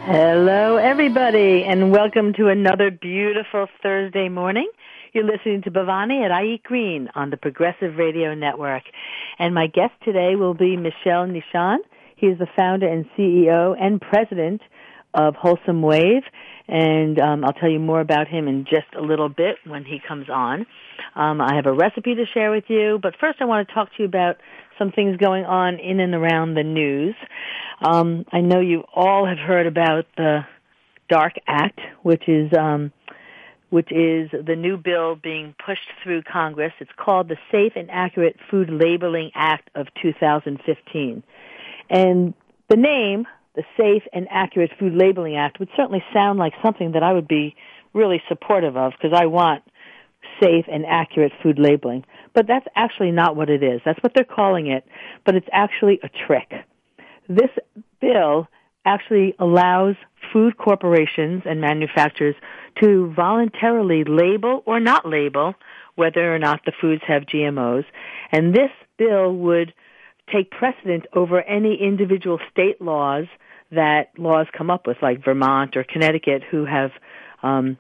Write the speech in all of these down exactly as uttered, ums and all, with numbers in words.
Hello, everybody, and welcome to another beautiful Thursday morning. You're listening to Bhavani at I Eat Green on the Progressive Radio Network. And my guest today will be Michel Nishan. He is the founder and C E O and president of Wholesome Wave. And um, I'll tell you more about him in just a little bit when he comes on. Um, I have a recipe to share with you, but first I want to talk to you about some things going on in and around the news. Um, I know you all have heard about the DARK Act, which is um, which is the new bill being pushed through Congress. It's called the Safe and Accurate Food Labeling Act of two thousand fifteen. And the name, the Safe and Accurate Food Labeling Act, would certainly sound like something that I would be really supportive of, because I want safe and accurate food labeling. But that's actually not what it is. That's what they're calling it, but it's actually a trick. This bill actually allows food corporations and manufacturers to voluntarily label or not label whether or not the foods have G M Os. And this bill would take precedent over any individual state laws that laws come up with, like Vermont or Connecticut, who have um,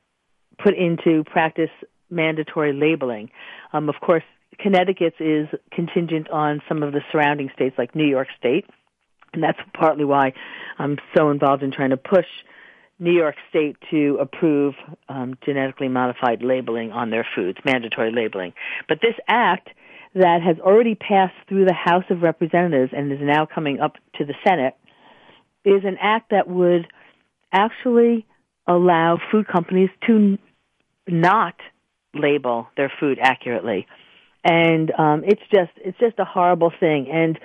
put into practice mandatory labeling. Um, of course, Connecticut's is contingent on some of the surrounding states like New York State, and that's partly why I'm so involved in trying to push New York State to approve um, genetically modified labeling on their foods, mandatory labeling. But this act that has already passed through the House of Representatives and is now coming up to the Senate is an act that would actually allow food companies to not label their food accurately. And um, it's just it's just a horrible thing. And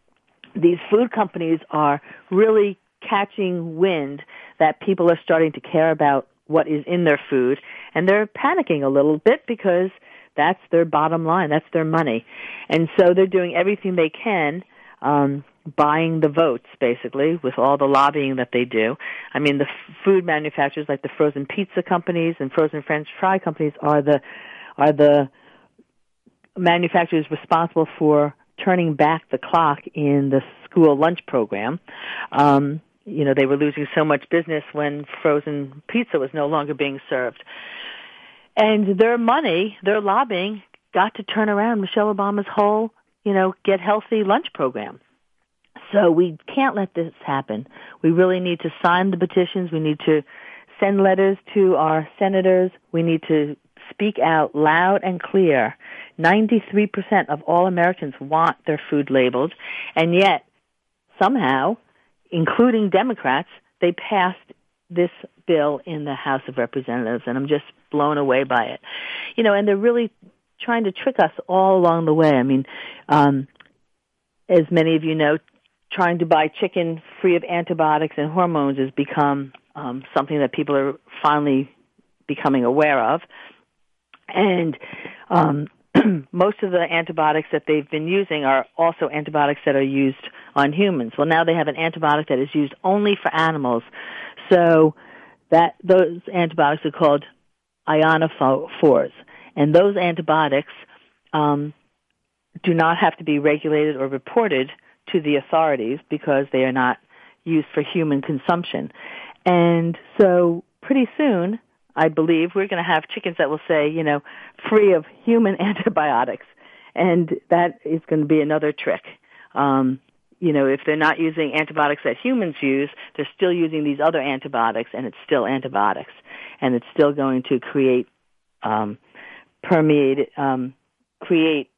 these food companies are really catching wind that people are starting to care about what is in their food, and they're panicking a little bit because that's their bottom line, that's their money. And so they're doing everything they can, um, buying the votes, basically, with all the lobbying that they do. I mean, the f- food manufacturers like the frozen pizza companies and frozen French fry companies are the are the manufacturers responsible for turning back the clock in the school lunch program. Um, you know, they were losing so much business when frozen pizza was no longer being served. And their money, their lobbying, got to turn around Michelle Obama's whole, you know, Get Healthy lunch program. So we can't let this happen. We really need to sign the petitions. We need to send letters to our senators. We need to speak out loud and clear. ninety-three percent of all Americans want their food labeled, and yet somehow, including Democrats, they passed this bill in the House of Representatives, and I'm just blown away by it. You know, and they're really trying to trick us all along the way. I mean, um, as many of you know, trying to buy chicken free of antibiotics and hormones has become um, something that people are finally becoming aware of. And um, most of the antibiotics that they've been using are also antibiotics that are used on humans. Well, now they have an antibiotic that is used only for animals. So that those antibiotics are called ionophores. And those antibiotics um, do not have to be regulated or reported to the authorities because they are not used for human consumption. And so pretty soon, I believe, we're going to have chickens that will say, you know, free of human antibiotics. And that is going to be another trick. Um, you know, if they're not using antibiotics that humans use, they're still using these other antibiotics, and it's still antibiotics. And it's still going to create, um, permeate, um, create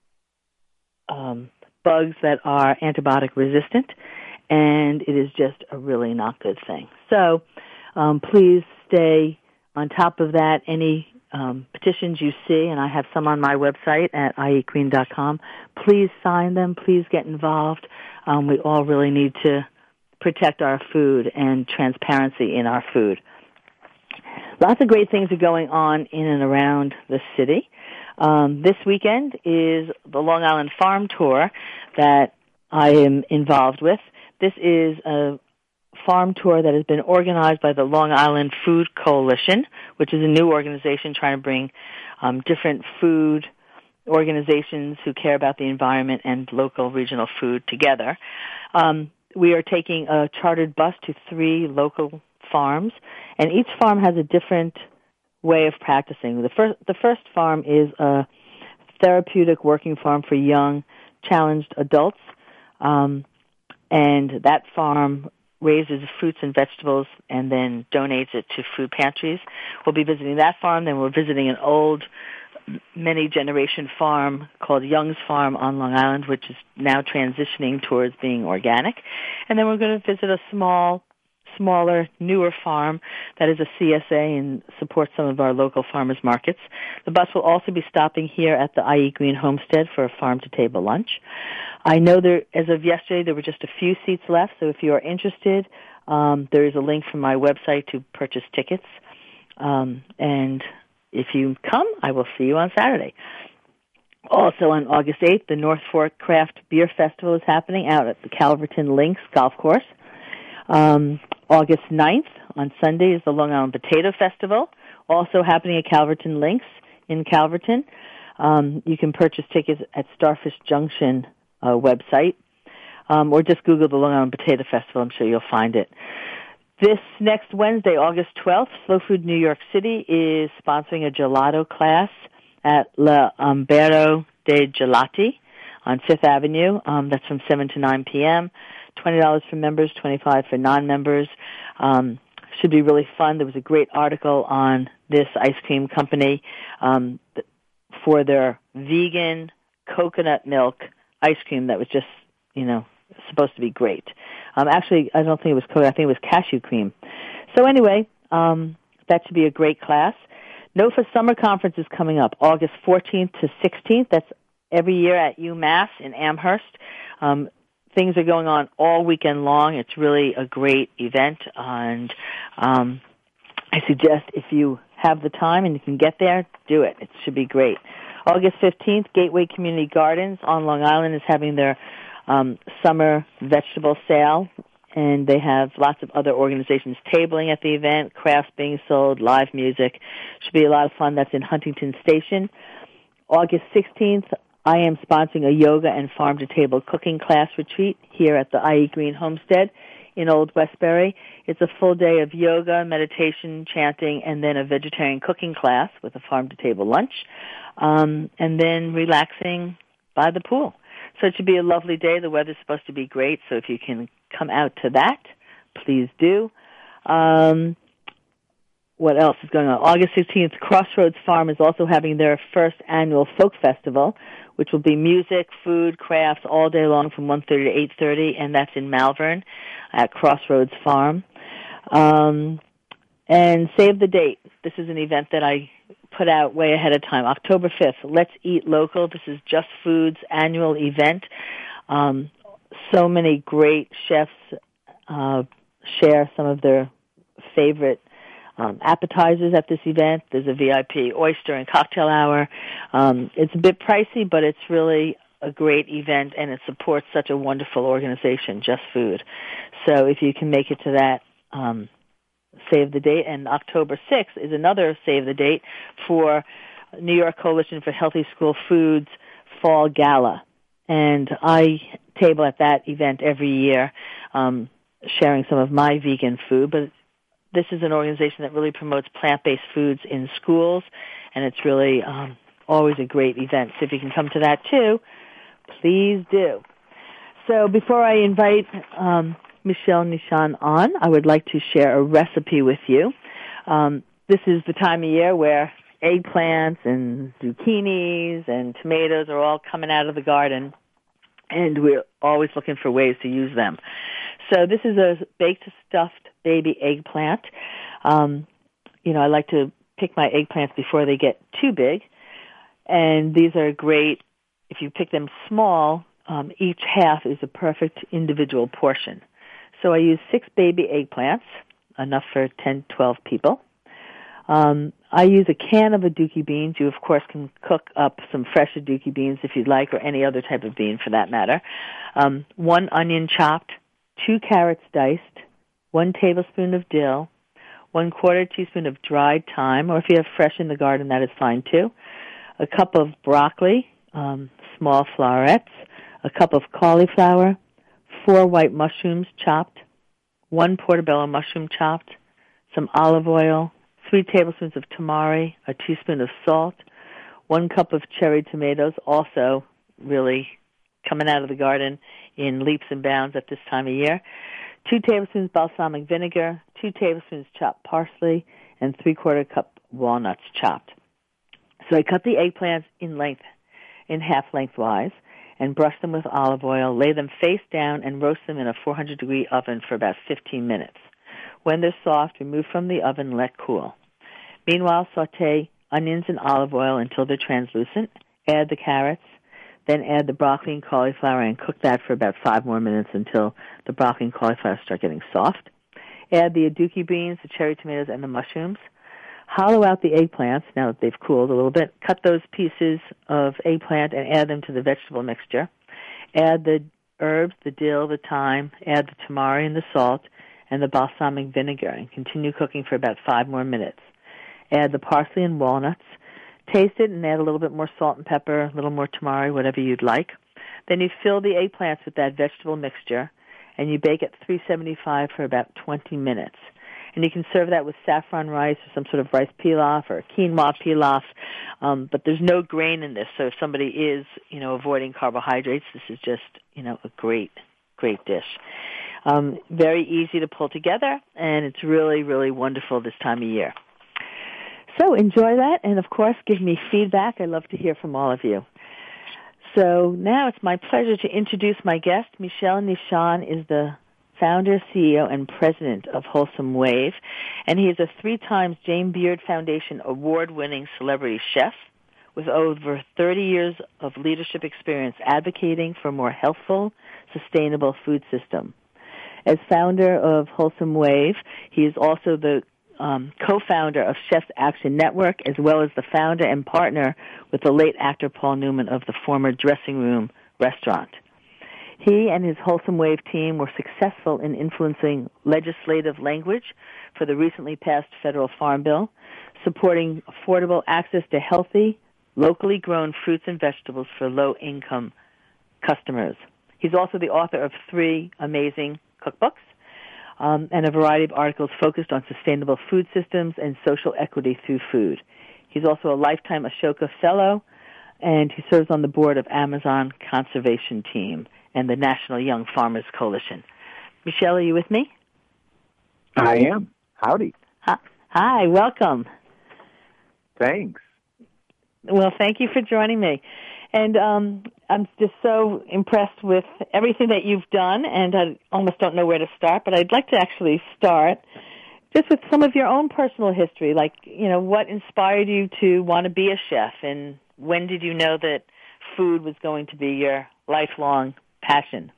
um, bugs that are antibiotic resistant, and it is just a really not good thing. So um, please stay on top of that. Any um, petitions you see, and I have some on my website at i eat green dot com, please sign them. Please get involved. Um, we all really need to protect our food and transparency in our food. Lots of great things are going on in and around the city. Um, this weekend is the Long Island Farm Tour that I am involved with. This is a farm tour that has been organized by the Long Island Food Coalition, which is a new organization trying to bring um, different food organizations who care about the environment and local regional food together. Um, we are taking a chartered bus to three local farms, and each farm has a different way of practicing. The first, the first farm is a therapeutic working farm for young, challenged adults, um, and that farm raises fruits and vegetables and then donates it to food pantries. We'll be visiting that farm, then we're visiting an old, many-generation farm called Young's Farm on Long Island, which is now transitioning towards being organic. And then we're going to visit a small, smaller, newer farm that is a C S A and supports some of our local farmers markets. The bus will also be stopping here at the I E Green Homestead for a farm-to-table lunch. I know there, as of yesterday, there were just a few seats left, so if you are interested, um, there is a link from my website to purchase tickets. Um, and if you come, I will see you on Saturday. Also on August eighth, the North Fork Craft Beer Festival is happening out at the Calverton Links Golf Course. Um, August ninth, on Sunday, is the Long Island Potato Festival, also happening at Calverton Links in Calverton. Um, you can purchase tickets at Starfish Junction uh, website, um, or just Google the Long Island Potato Festival. I'm sure you'll find it. This next Wednesday, August twelfth, Slow Food New York City is sponsoring a gelato class at La Umbero de Gelati on Fifth Avenue. Um, that's from seven to nine p.m. twenty dollars for members, twenty-five dollars for non-members. Um, should be really fun. There was a great article on this ice cream company um, for their vegan coconut milk ice cream that was just, you know, supposed to be great. Um, actually, I don't think it was coconut. I think it was cashew cream. So anyway, um, that should be a great class. NOFA Summer Conference is coming up August fourteenth to sixteenth. That's every year at UMass in Amherst. Um, things are going on all weekend long. It's really a great event, and um, I suggest if you have the time and you can get there, do it. It should be great. August fifteenth, Gateway Community Gardens on Long Island is having their um, summer vegetable sale, and they have lots of other organizations tabling at the event, crafts being sold, live music. Should be a lot of fun. That's in Huntington Station. August sixteenth, I am sponsoring a yoga and farm-to-table cooking class retreat here at the I E Green Homestead in Old Westbury. It's a full day of yoga, meditation, chanting, and then a vegetarian cooking class with a farm-to-table lunch, um, and then relaxing by the pool. So it should be a lovely day. The weather's supposed to be great, so if you can come out to that, please do. Um, what else is going on? August sixteenth, Crossroads Farm is also having their first annual folk festival, which will be music, food, crafts all day long from one thirty to eight thirty, and that's in Malvern at Crossroads Farm. Um, and save the date. This is an event that I put out way ahead of time. October fifth, Let's Eat Local. This is Just Food's annual event. Um, so many great chefs uh, share some of their favorite Um, appetizers at this event. There's a V I P oyster and cocktail hour. Um, it's a bit pricey, but it's really a great event, and it supports such a wonderful organization, Just Food. So if you can make it to that, um, save the date. And October sixth is another save the date for New York Coalition for Healthy School Foods Fall Gala. And I table at that event every year, um, sharing some of my vegan food, but this is an organization that really promotes plant-based foods in schools, and it's really um, always a great event. So if you can come to that too, please do. So before I invite um, Michelle Nishan on, I would like to share a recipe with you. Um, this is the time of year where eggplants and zucchinis and tomatoes are all coming out of the garden, and we're always looking for ways to use them. So this is a baked stuffed baby eggplant. Um, you know, I like to pick my eggplants before they get too big. And these are great. If you pick them small, um, each half is a perfect individual portion. So I use six baby eggplants, enough for ten, twelve people. Um, I use a can of Aduki beans. You, of course, can cook up some fresh Aduki beans if you'd like, or any other type of bean for that matter. Um, one onion chopped, two carrots diced, one tablespoon of dill, one quarter teaspoon of dried thyme, or if you have fresh in the garden, that is fine too, a cup of broccoli, um, small florets, a cup of cauliflower, four white mushrooms chopped, one portobello mushroom chopped, some olive oil, three tablespoons of tamari, a teaspoon of salt, one cup of cherry tomatoes, also really coming out of the garden in leaps and bounds at this time of year, two tablespoons balsamic vinegar, two tablespoons chopped parsley, and three-quarter cup walnuts chopped. So I cut the eggplants in length, in half lengthwise, and brush them with olive oil, lay them face down, and roast them in a four hundred degree oven for about fifteen minutes. When they're soft, remove from the oven and let cool. Meanwhile, saute onions in olive oil until they're translucent. Add the carrots, then add the broccoli and cauliflower and cook that for about five more minutes until the broccoli and cauliflower start getting soft. Add the aduki beans, the cherry tomatoes, and the mushrooms. Hollow out the eggplants now that they've cooled a little bit. Cut those pieces of eggplant and add them to the vegetable mixture. Add the herbs, the dill, the thyme, add the tamari and the salt, and the balsamic vinegar, and continue cooking for about five more minutes. Add the parsley and walnuts. Taste it and add a little bit more salt and pepper, a little more tamari, whatever you'd like. Then you fill the eggplants with that vegetable mixture, and you bake at three seventy-five for about twenty minutes. And you can serve that with saffron rice or some sort of rice pilaf or quinoa pilaf, um, but there's no grain in this, so if somebody is, you know, avoiding carbohydrates, this is just, you know, a great, great dish. Um, very easy to pull together, and it's really, really wonderful this time of year. So enjoy that, and of course, give me feedback. I love to hear from all of you. So now it's my pleasure to introduce my guest. Michel Nishan is the founder, C E O, and president of Wholesome Wave, and he is a three times Jane Beard Foundation award-winning celebrity chef with over thirty years of leadership experience advocating for a more healthful, sustainable food system. As founder of Wholesome Wave, he is also the um, co-founder of Chefs Action Network, as well as the founder and partner with the late actor Paul Newman of the former Dressing Room restaurant. He and his Wholesome Wave team were successful in influencing legislative language for the recently passed federal farm bill, supporting affordable access to healthy, locally grown fruits and vegetables for low-income customers. He's also the author of three amazing cookbooks um, and a variety of articles focused on sustainable food systems and social equity through food. He's also a lifetime Ashoka Fellow, and he serves on the board of Amazon Conservation Team and the National Young Farmers Coalition. Michel, are you with me? I am. Howdy. Hi, Hi welcome. Thanks. Well, thank you for joining me. And um, I'm just so impressed with everything that you've done, and I almost don't know where to start, but I'd like to actually start just with some of your own personal history, like, you know, what inspired you to want to be a chef, and when did you know that food was going to be your lifelong passion?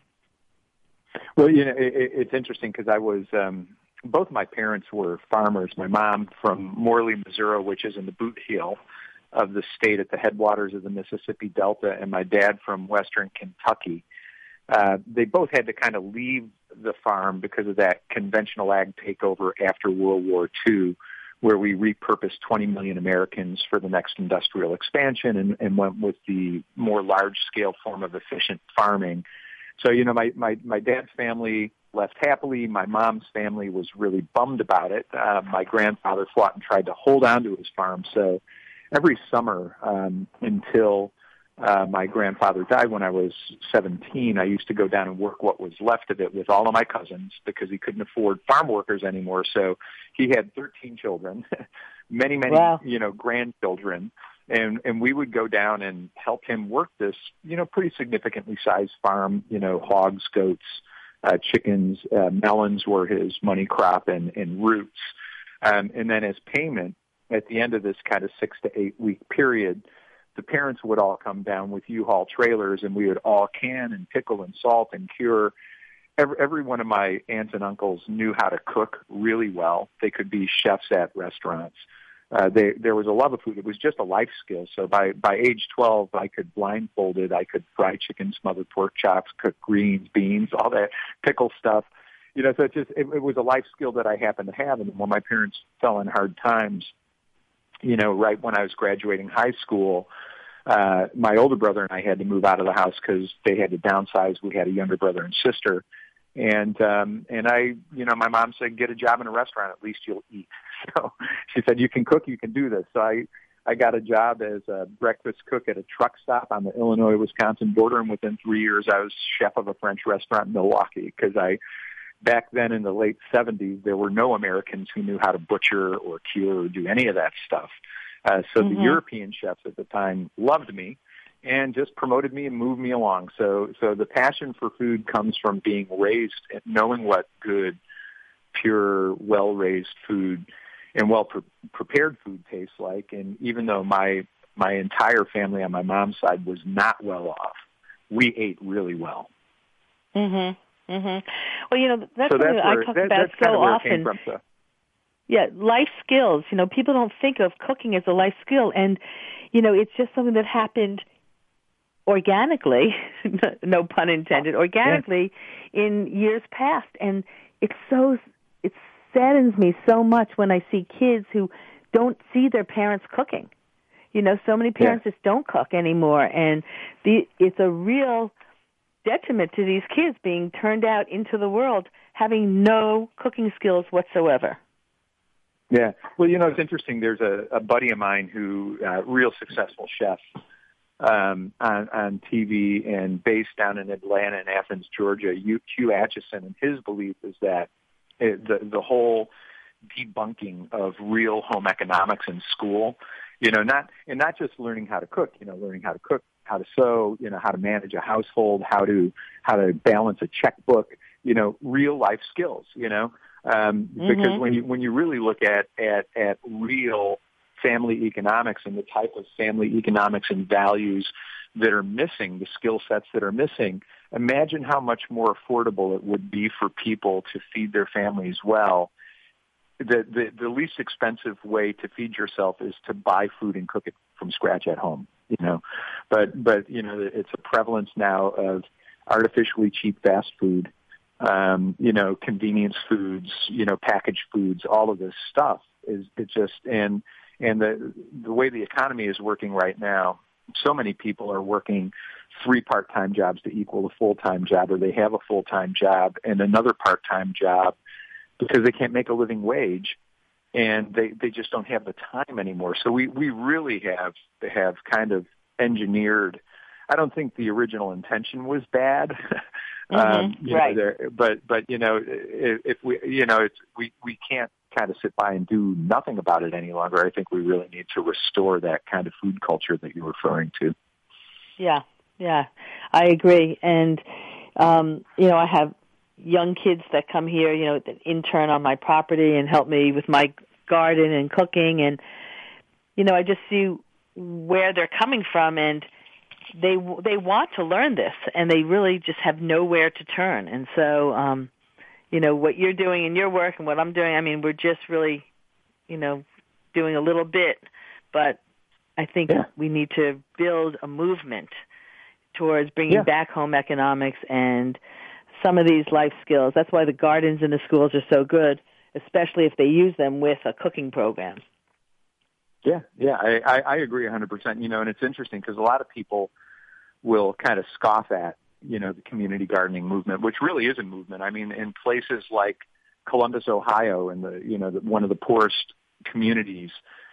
Well, you know, it, it's interesting because I was, um, both my parents were farmers. My mom from Morley, Missouri, which is in the boot heel of the state at the headwaters of the Mississippi Delta, and my dad from western Kentucky. Uh, they both had to kind of leave the farm because of that conventional ag takeover after World War Two, where we repurposed twenty million Americans for the next industrial expansion and, and went with the more large-scale form of efficient farming. So, you know, my, my, my dad's family left happily. My mom's family was really bummed about it. Uh, my grandfather fought and tried to hold on to his farm. So every summer um, until uh, my grandfather died when I was seventeen, I used to go down and work what was left of it with all of my cousins because he couldn't afford farm workers anymore. So he had thirteen children, many, many, wow. you know, grandchildren. And, and we would go down and help him work this, you know, pretty significantly sized farm, you know, hogs, goats, uh, chickens, uh, melons were his money crop, and, and roots. Um, and then as payment, at the end of this kind of six to eight week period, the parents would all come down with U-Haul trailers, and we would all can and pickle and salt and cure. Every, every one of my aunts and uncles knew how to cook really well. They could be chefs at restaurants. Uh, they, there was a love of food. It was just a life skill. So by, by age twelve, I could blindfolded. I could fry chicken, smothered pork chops, cook greens, beans, all that pickle stuff. You know, so it just, it, it was a life skill that I happened to have. And when my parents fell in hard times, you know, right when I was graduating high school, uh, my older brother and I had to move out of the house because they had to downsize. We had a younger brother and sister. And, um, and I, you know, my mom said, get a job in a restaurant, at least you'll eat. So she said, you can cook, you can do this. So I, I got a job as a breakfast cook at a truck stop on the Illinois-Wisconsin border. And within three years, I was chef of a French restaurant in Milwaukee because I, back then in the late seventies, there were no Americans who knew how to butcher or cure or do any of that stuff. Uh, so mm-hmm. the European chefs at the time loved me and just promoted me and moved me along. So, so the passion for food comes from being raised and knowing what good, pure, well-raised food and well-prepared food tastes like. And even though my my entire family on my mom's side was not well off, we ate really well. Mm-hmm. Mm-hmm. Well, you know, that's so something that's that where, I talk that, about that's so kind of where often. It came from, so. Yeah, life skills. You know, people don't think of cooking as a life skill, and you know, it's just something that happened organically, no pun intended, organically yeah. in years past. And it's so, it saddens me so much when I see kids who don't see their parents cooking. You know, so many parents yeah. just don't cook anymore, and the, it's a real detriment to these kids being turned out into the world having no cooking skills whatsoever. Yeah. Well, you know, it's interesting. There's a, a buddy of mine who, uh, real successful chef, um, on, on T V and based down in Atlanta and Athens, Georgia, Hugh, Hugh Atchison, and his belief is that it, the, the whole debunking of real home economics in school, you know, not, and not just learning how to cook, you know, learning how to cook, how to sew, you know, how to manage a household, how to, how to balance a checkbook, you know, real life skills, you know. Um, mm-hmm. Because when you when you really look at, at, at real family economics and the type of family economics and values that are missing, the skill sets that are missing, imagine how much more affordable it would be for people to feed their families well. The, the, the least expensive way to feed yourself is to buy food and cook it from scratch at home, you know. But, but you know, it's a prevalence now of artificially cheap fast food. Um, you know, convenience foods, you know, packaged foods, all of this stuff is it just, and, and the, the way the economy is working right now, so many people are working three part-time jobs to equal a full-time job, or they have a full-time job and another part-time job because they can't make a living wage and they, they just don't have the time anymore. So we, we really have, have kind of engineered, I don't think the original intention was bad. Mm-hmm. Um, you right. know, there, but but you know, if, if we you know, it's, we we can't kind of sit by and do nothing about it any longer. I think we really need to restore that kind of food culture that you're referring to. Yeah, yeah, I agree. And um, you know, I have young kids that come here, you know, that intern on my property and help me with my garden and cooking, and you know, I just see where they're coming from, and they they want to learn this, and they really just have nowhere to turn. And so, um, you know, what you're doing in your work and what I'm doing, I mean, we're just really, you know, doing a little bit, but I think yeah. we need to build a movement towards bringing yeah. back home economics and some of these life skills. That's why the gardens in the schools are so good, especially if they use them with a cooking program. Yeah, yeah, I, I, I agree one hundred percent. You know, and it's interesting because a lot of people will kind of scoff at, you know, the community gardening movement, which really is a movement. I mean, in places like Columbus, Ohio, and the, you know, the, one of the poorest communities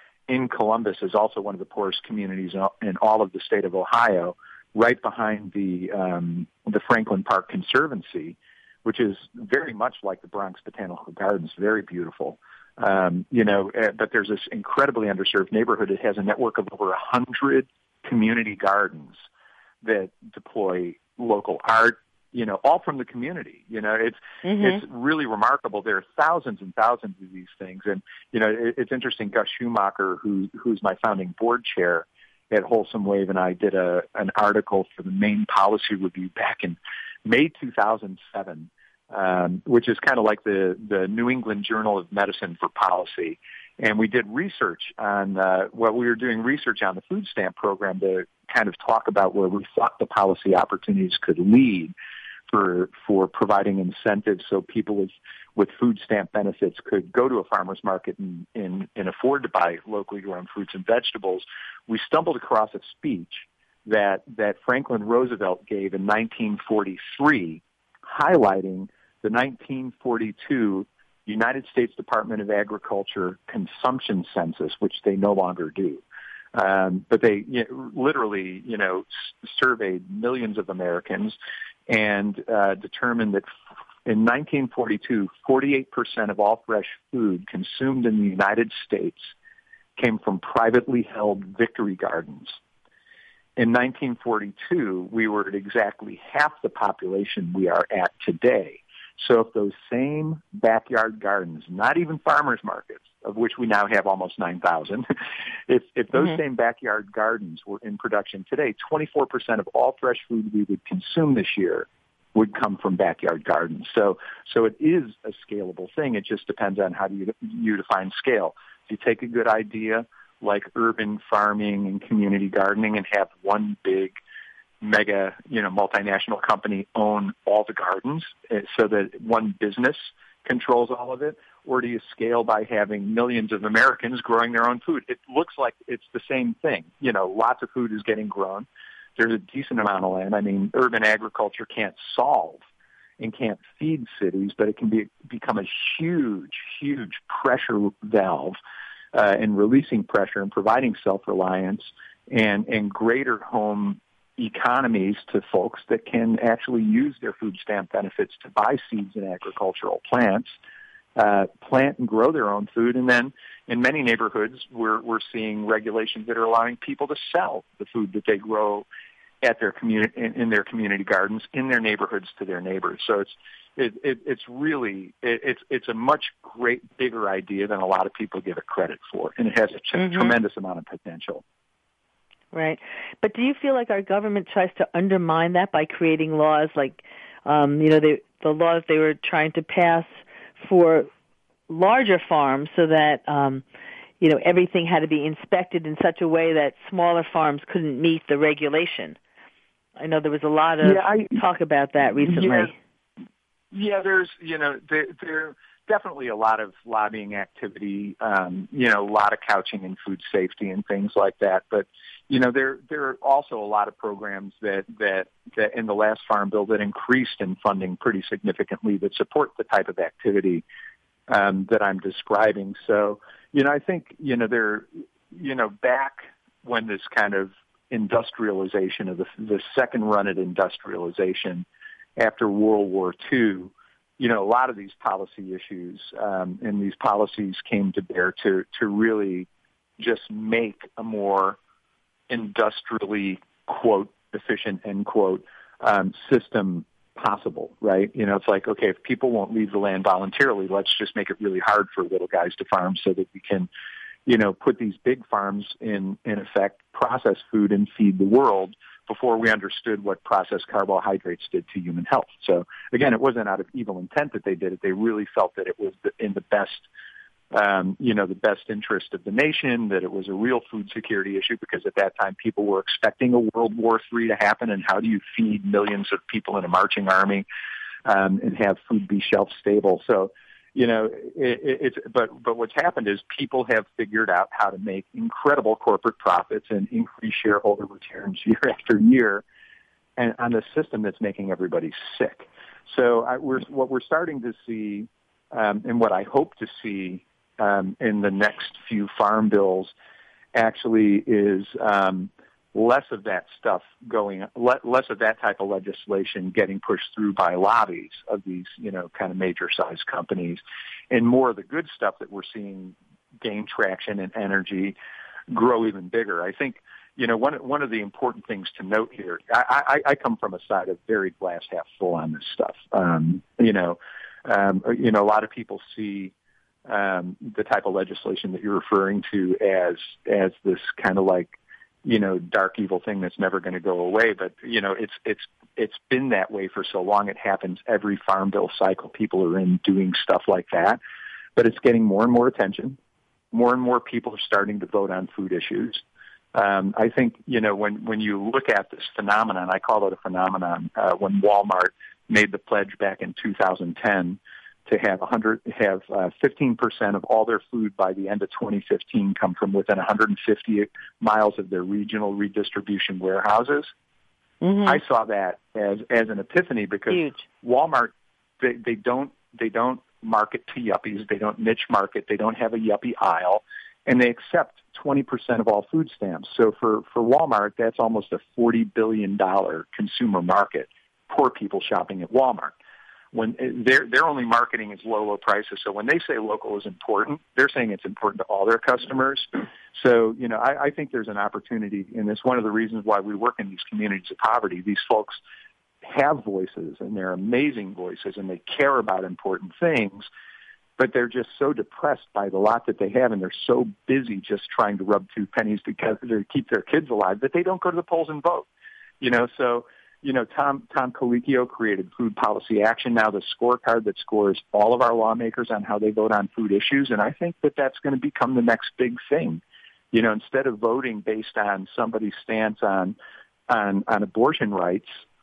in Columbus is also one of the poorest communities in all of the state of Ohio, right behind the um, the Franklin Park Conservancy, which is very much like the Bronx Botanical Gardens, very beautiful. Um, you know, but there's this incredibly underserved neighborhood. It has a network of over a hundred community gardens that deploy local art, you know, all from the community. You know, it's mm-hmm. it's really remarkable. There are thousands and thousands of these things. And, you know, it, it's interesting, Gus Schumacher, who who's my founding board chair at Wholesome Wave, and I did a an article for the Maine Policy Review back in May two thousand seven, um, which is kind of like the, the New England Journal of Medicine for policy. And we did research on, uh, well, we were doing research on the food stamp program to kind of talk about where we thought the policy opportunities could lead for, for providing incentives so people with, with food stamp benefits could go to a farmer's market and, and, and afford to buy locally grown fruits and vegetables. We stumbled across a speech that, that Franklin Roosevelt gave in nineteen forty-three, highlighting the nineteen forty-two United States Department of Agriculture consumption census, which they no longer do. Um, but they you know, literally, you know, s- surveyed millions of Americans and uh, determined that in nineteen forty-two, forty-eight percent of all fresh food consumed in the United States came from privately held Victory Gardens. In nineteen forty-two, we were at exactly half the population we are at today. So if those same backyard gardens, not even farmers markets, of which we now have almost nine thousand, if, if those mm-hmm. same backyard gardens were in production today, twenty-four percent of all fresh food we would consume this year would come from backyard gardens. So so it is a scalable thing. It just depends on how do you, you define scale. If you take a good idea like urban farming and community gardening and have one big mega, you know, multinational company own all the gardens so that one business controls all of it? Or do you scale by having millions of Americans growing their own food? It looks like it's the same thing. You know, lots of food is getting grown. There's a decent amount of land. I mean, urban agriculture can't solve and can't feed cities, but it can be become a huge, huge pressure valve uh, in releasing pressure and providing self-reliance and, and greater home economies to folks that can actually use their food stamp benefits to buy seeds and agricultural plants, uh, plant and grow their own food. And then in many neighborhoods, we're, we're seeing regulations that are allowing people to sell the food that they grow at their community, in, in their community gardens, in their neighborhoods to their neighbors. So it's, it, it, it's really, it, it's, it's a much great, bigger idea than a lot of people give it credit for. And it has a mm-hmm. tremendous amount of potential. Right. But do you feel like our government tries to undermine that by creating laws like, um, you know, the, the laws they were trying to pass for larger farms so that, um, you know, everything had to be inspected in such a way that smaller farms couldn't meet the regulation? I know there was a lot of yeah, I, talk about that recently. Yeah, yeah there's, you know, there, there definitely a lot of lobbying activity, um, you know, a lot of couching in food safety and things like that. But, you know, there there are also a lot of programs that, that, that in the last Farm Bill that increased in funding pretty significantly that support the type of activity um, that I'm describing. So, you know, I think, you know, there, you know, back when this kind of industrialization of the, the second run at industrialization after World War Two, you know, a lot of these policy issues um, and these policies came to bear to, to really just make a more industrially, quote, efficient, end quote, um, system possible, right? You know, it's like, okay, if people won't leave the land voluntarily, let's just make it really hard for little guys to farm so that we can, you know, put these big farms in, in effect, process food and feed the world before we understood what processed carbohydrates did to human health. So again, it wasn't out of evil intent that they did it. They really felt that it was in the best, um, you know, the best interest of the nation, that it was a real food security issue because at that time people were expecting a World War Three to happen. And how do you feed millions of people in a marching army um, and have food be shelf stable? So, you know, it, it's, but, but what's happened is people have figured out how to make incredible corporate profits and increase shareholder returns year after year and on a system that's making everybody sick. So I, we're, what we're starting to see, um, and what I hope to see um, in the next few farm bills actually is um, less of that stuff going, less of that type of legislation getting pushed through by lobbies of these, you know, kind of major size companies, and more of the good stuff that we're seeing gain traction and energy grow even bigger. I think, you know, one one of the important things to note here, I, I, I come from a side of very glass half full on this stuff. Um, you know, um, you know, a lot of people see um, the type of legislation that you're referring to as as this kind of like, you know, dark evil thing that's never going to go away. But, you know, it's, it's, it's been that way for so long. It happens every farm bill cycle. People are in doing stuff like that, but it's getting more and more attention. More and more people are starting to vote on food issues. Um, I think, you know, when, when you look at this phenomenon, I call it a phenomenon, uh, when Walmart made the pledge back in two thousand ten to have one hundred, have uh, fifteen percent of all their food by the end of twenty fifteen come from within one hundred fifty miles of their regional redistribution warehouses. Mm-hmm. I saw that as as an epiphany because Huge. Walmart, they, they don't they don't market to yuppies, they don't niche market, they don't have a yuppie aisle, and they accept twenty percent of all food stamps. So for, for Walmart, that's almost a forty billion dollars consumer market, poor people shopping at Walmart. When they're, they're only marketing as low, low prices. So when they say local is important, they're saying it's important to all their customers. So, you know, I, I think there's an opportunity, and it's one of the reasons why we work in these communities of poverty. These folks have voices, and they're amazing voices, and they care about important things, but they're just so depressed by the lot that they have, and they're so busy just trying to rub two pennies together to keep their kids alive that they don't go to the polls and vote. You know, so... You know, Tom Tom Colicchio created Food Policy Action, now the scorecard that scores all of our lawmakers on how they vote on food issues, and I think that that's going to become the next big thing. You know, instead of voting based on somebody's stance on on, on abortion rights,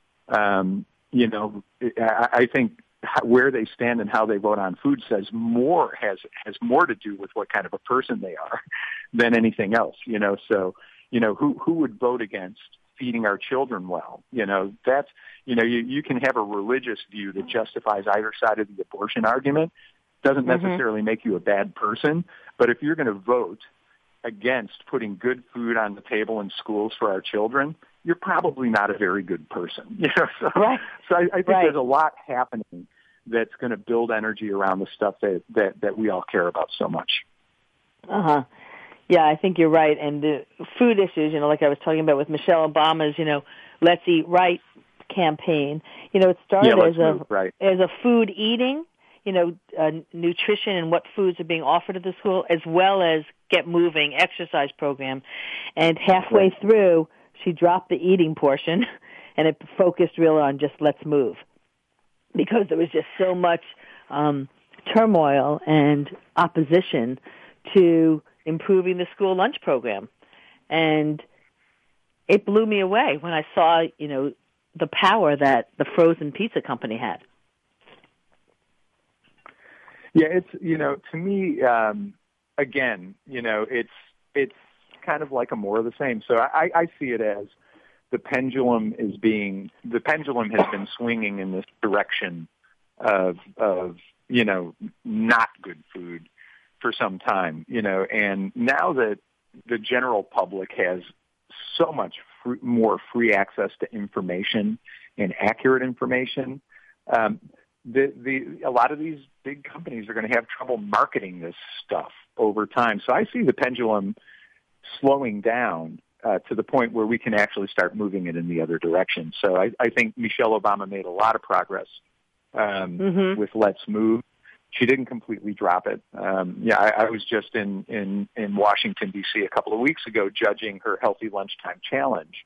um, you know, I, I think where they stand and how they vote on food says more has has more to do with what kind of a person they are than anything else. You know, so you know who who would vote against feeding our children well? You know, that's, you know, you, you can have a religious view that justifies either side of the abortion argument. Doesn't necessarily mm-hmm. make you a bad person. But if you're going to vote against putting good food on the table in schools for our children, you're probably not a very good person. You know, so, right. so I, I think right. there's a lot happening that's going to build energy around the stuff that, that, that we all care about so much. Uh-huh. Yeah, I think you're right. And the food issues, you know, like I was talking about with Michelle Obama's, you know, Let's Eat Right campaign, you know, it started yeah, as a move, right. as a food eating, you know, uh, nutrition and what foods are being offered at the school, as well as Get Moving exercise program. And halfway right. through, she dropped the eating portion, and it focused really on just let's move, because there was just so much um, turmoil and opposition to improving the school lunch program. And it blew me away when I saw, you know, the power that the frozen pizza company had. Yeah, it's, you know, to me, um, again, you know, it's it's kind of like a more of the same. So I, I see it as the pendulum is being, the pendulum has been swinging in this direction of, of you know, not good food for some time, you know, and now that the general public has so much free, more free access to information and accurate information, um, the, the, a lot of these big companies are going to have trouble marketing this stuff over time. So I see the pendulum slowing down uh, to the point where we can actually start moving it in the other direction. So I, I think Michelle Obama made a lot of progress um, mm-hmm. with Let's Move. She didn't completely drop it. Um, yeah, I, I was just in, in, in Washington, D C a couple of weeks ago judging her Healthy Lunchtime Challenge,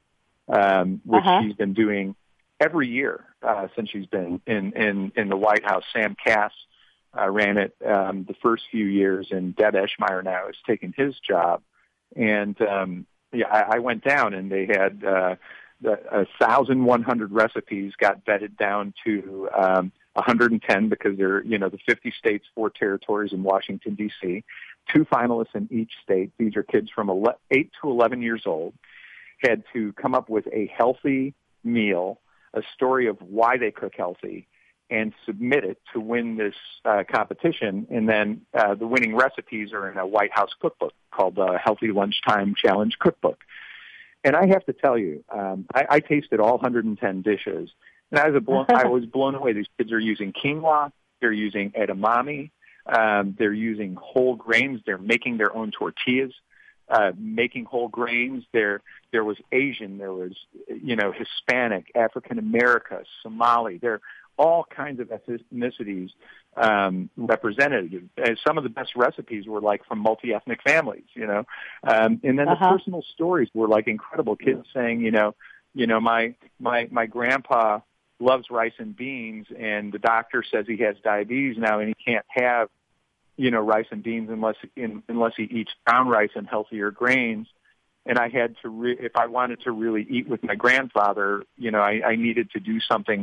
um, which uh-huh. she's been doing every year uh, since she's been in, in, in the White House. Sam Cass uh, ran it um, the first few years, and Deb Eschmeyer now has taken his job. And, um, yeah, I, I went down, and they had uh, the, one thousand one hundred recipes got vetted down to um, one hundred ten because they're, you know, the fifty states, four territories in Washington, D C, two finalists in each state. These are kids from eight to eleven years old, had to come up with a healthy meal, a story of why they cook healthy, and submit it to win this uh, competition. And then uh, the winning recipes are in a White House cookbook called the Healthy Lunchtime Challenge Cookbook. And I have to tell you, um, I, I tasted all one hundred ten dishes, and I was, blown, I was blown away. These kids are using quinoa, they're using edamame, um, they're using whole grains, they're making their own tortillas, uh, making whole grains. There, there was Asian, there was, you know, Hispanic, African American, Somali. There all kinds of ethnicities um, represented. And some of the best recipes were like from multi-ethnic families, you know. Um, and then uh-huh. the personal stories were like incredible. Kids saying, you know, you know, my my my grandpa loves rice and beans, and the doctor says he has diabetes now, and he can't have, you know, rice and beans unless in, unless he eats brown rice and healthier grains. And I had to, re- if I wanted to really eat with my grandfather, you know, I, I needed to do something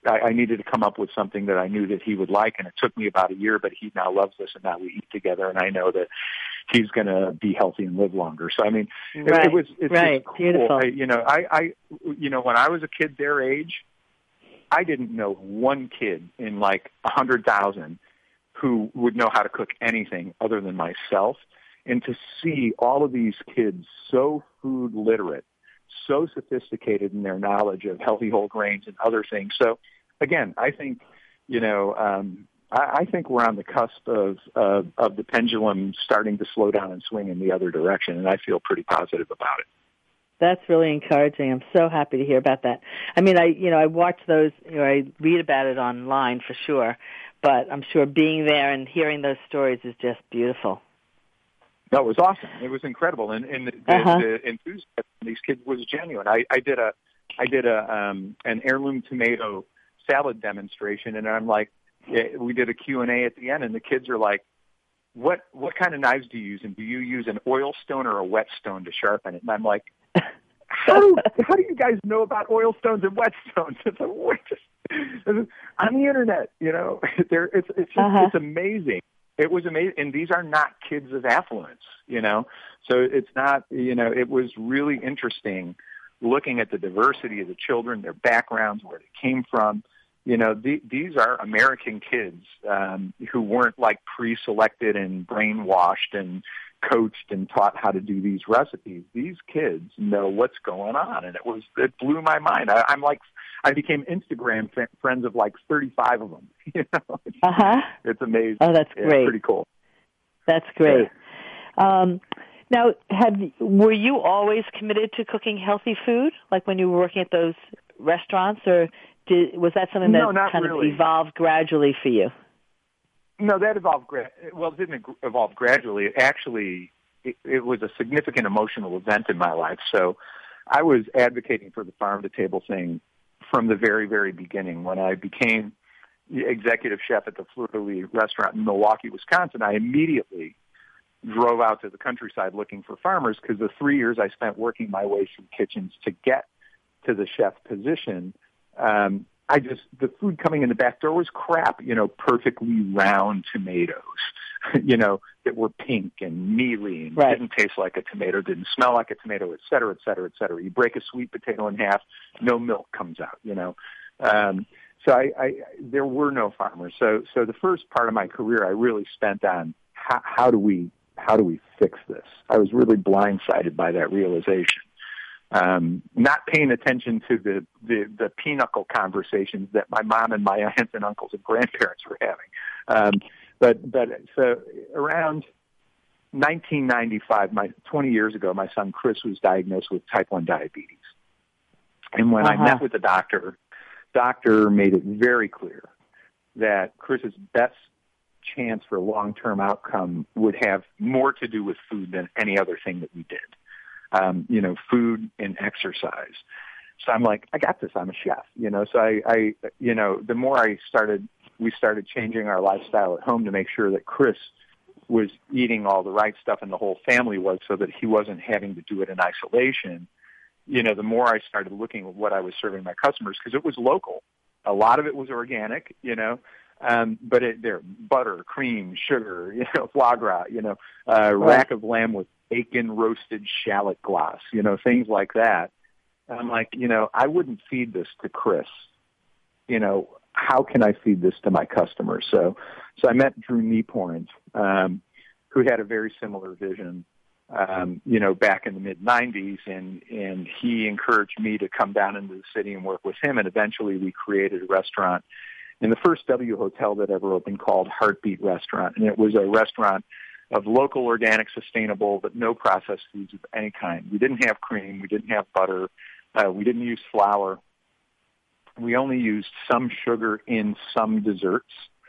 I, I needed to come up with something that I knew that he would like, and it took me about a year, but he now loves this, and now we eat together, and I know that he's going to be healthy and live longer. So, I mean, right. it, it was it's right. just cool. Beautiful. I, you know, I, I, you know, when I was a kid their age, I didn't know one kid in like a hundred thousand who would know how to cook anything other than myself. And to see all of these kids so food literate, so sophisticated in their knowledge of healthy whole grains and other things. So, again, I think, you know, um, I, I think we're on the cusp of, uh, of the pendulum starting to slow down and swing in the other direction, and I feel pretty positive about it. That's really encouraging. I'm so happy to hear about that. I mean, I, you know, I watch those, you know, I read about it online for sure, but I'm sure being there and hearing those stories is just beautiful. No, it was awesome. It was incredible, and, and the, uh-huh. the, the enthusiasm of these kids was genuine. I, I did a, I did a um, an heirloom tomato salad demonstration, and I'm like, we did a Q and A at the end, and the kids are like, "What what kind of knives do you use, and do you use an oil stone or a whetstone to sharpen it?" And I'm like, "How do how do you guys know about oil stones and whetstones?" It's like, what? On the internet, you know, there it's it's just, uh-huh. it's amazing. It was amazing, and these are not kids of affluence, you know. So it's not, you know, it was really interesting looking at the diversity of the children, their backgrounds, where they came from. You know, the, these are American kids um, who weren't like pre-selected and brainwashed and coached and taught how to do these recipes. These kids know what's going on, and it was it blew my mind. I, I'm like. I became Instagram f- friends of like thirty-five of them. You know, it's, uh-huh. it's amazing. Oh, that's yeah, great. It's pretty cool. That's great. Yeah. Um, now, have were you always committed to cooking healthy food, like when you were working at those restaurants, or did, was that something that no, not kind really. of evolved gradually for you? No, that evolved. Gra- well, it didn't evolve gradually. It actually, it, it was a significant emotional event in my life. So, I was advocating for the farm to table thing from the very, very beginning. When I became the executive chef at the Fleur-de-Lis restaurant in Milwaukee, Wisconsin, I immediately drove out to the countryside looking for farmers because the three years I spent working my way through kitchens to get to the chef position, um, I just, the food coming in the back door was crap, you know, perfectly round tomatoes, you know, that were pink and mealy and right. didn't taste like a tomato, didn't smell like a tomato, et cetera, et cetera, et cetera. You break a sweet potato in half, no milk comes out, you know. Um, so I, I, there were no farmers. So, so the first part of my career I really spent on how, how do we, how do we fix this? I was really blindsided by that realization. Um, not paying attention to the, the, the pinochle conversations that my mom and my aunts and uncles and grandparents were having. Um, but, but so around nineteen ninety-five, my, twenty years ago, my son Chris was diagnosed with type one diabetes. And when uh-huh. I met with the doctor, doctor made it very clear that Chris's best chance for long-term outcome would have more to do with food than any other thing that we did. Um, you know, food and exercise. So I'm like, I got this. I'm a chef, you know. So I, I, you know, the more I started, we started changing our lifestyle at home to make sure that Chris was eating all the right stuff and the whole family was, so that he wasn't having to do it in isolation. You know, the more I started looking at what I was serving my customers, because it was local. A lot of it was organic, you know. Um, but it, there, butter, cream, sugar, you know, foie gras, you know, uh, right. rack of lamb with bacon roasted shallot glass, you know, things like that. And I'm like, you know, I wouldn't feed this to Chris. You know, how can I feed this to my customers? So, so I met Drew Nieporn, um, who had a very similar vision, um, you know, back in the mid nineties, and, and he encouraged me to come down into the city and work with him. And eventually we created a restaurant in the first W hotel that ever opened called Heartbeat Restaurant. And it was a restaurant of local, organic, sustainable, but no processed foods of any kind. We didn't have cream. We didn't have butter. Uh, we didn't use flour. We only used some sugar in some desserts.